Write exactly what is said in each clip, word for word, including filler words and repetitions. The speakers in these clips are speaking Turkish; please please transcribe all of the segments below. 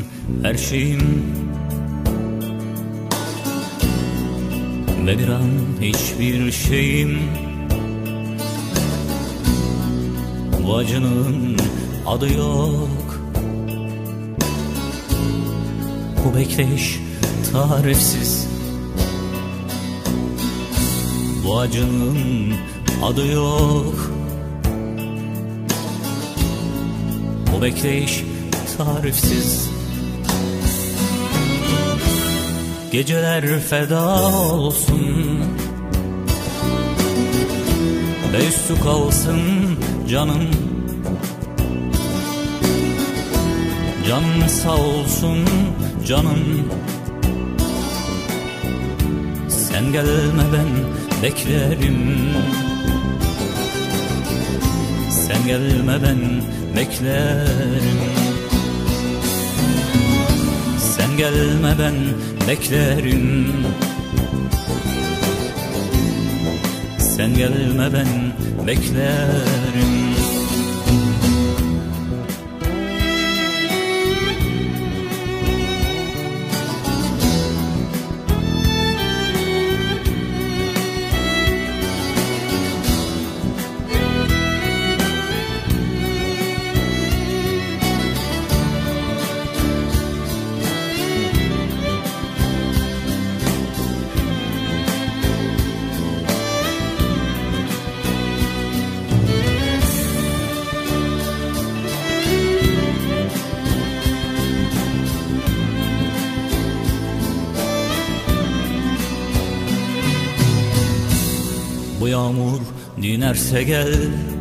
her şeyim. Ve bir an hiçbir şeyim. Bu acının adı yok. Bu bekleyiş tarifsiz. Bu acının adı yok. Bu bekleyiş tarifsiz. Geceler feda olsun ve üstü kalsın canım. Canın sağ olsun canım. Sen gelme ben beklerim. Sen gelme ben beklerim. Sen gelme ben beklerim. Sen gelme ben beklerim. Bu yağmur dinerse gel,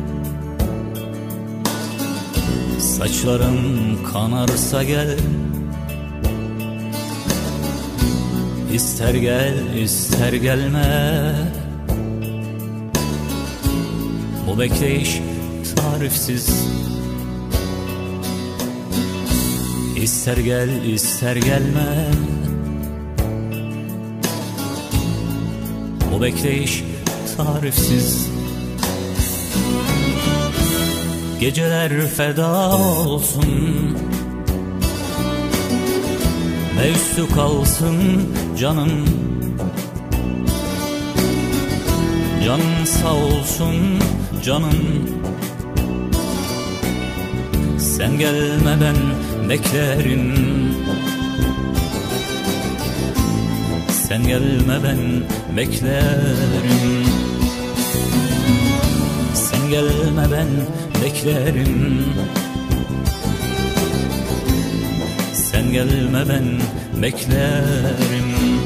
saçlarım kanarsa gel. İster gel ister gelme. Bu bekleyiş tarifsiz. İster gel ister gelme. Bu bekleyiş tarifsiz. Geceler feda olsun ve üstü kalsın canım. Canın sağ olsun canım. Sen gelme ben beklerim. Sen gelme ben beklerim. Sen gelme ben beklerim. Sen gelme ben beklerim.